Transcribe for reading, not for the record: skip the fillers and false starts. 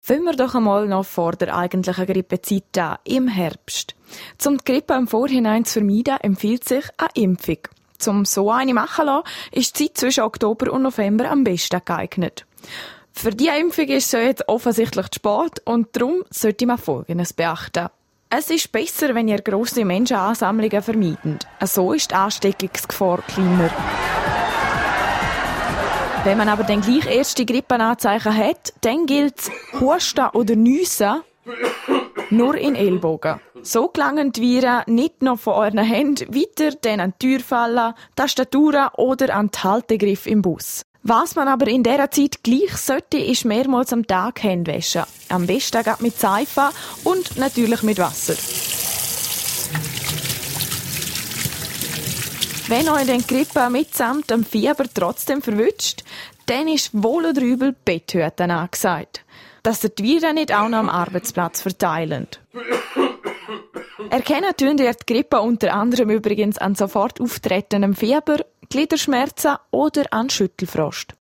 Fangen wir doch einmal noch vor der eigentlichen Grippezeit an, im Herbst. Um die Grippe im Vorhinein zu vermeiden, empfiehlt sich eine Impfung. Um so eine machen zu lassen, ist die Zeit zwischen Oktober und November am besten geeignet. Für diese Impfung ist es jetzt offensichtlich zu spät und darum sollte man Folgendes beachten. Es ist besser, wenn ihr grosse Menschenansammlungen vermeidet. So ist die Ansteckungsgefahr kleiner. Wenn man aber dann gleich erste Grippenanzeichen hat, dann gilt es Husten oder Niessen nur in Ellbogen. So gelangen die Viren nicht noch von euren Händen weiter dann an die Türfallen, Tastaturen oder an die Haltegriff im Bus. Was man aber in dieser Zeit gleich sollte, ist mehrmals am Tag Hände waschen. Am besten geht mit Seife und natürlich mit Wasser. Wenn euch die Grippe mitsamt dem Fieber trotzdem verwünscht, dann ist wohl oder übel Betthüten angesagt. Dass ihr die Viren nicht auch noch am Arbeitsplatz verteilen. Erkennen tun ihr die Grippe unter anderem übrigens an sofort auftretendem Fieber, Gliederschmerzen oder an Schüttelfrost.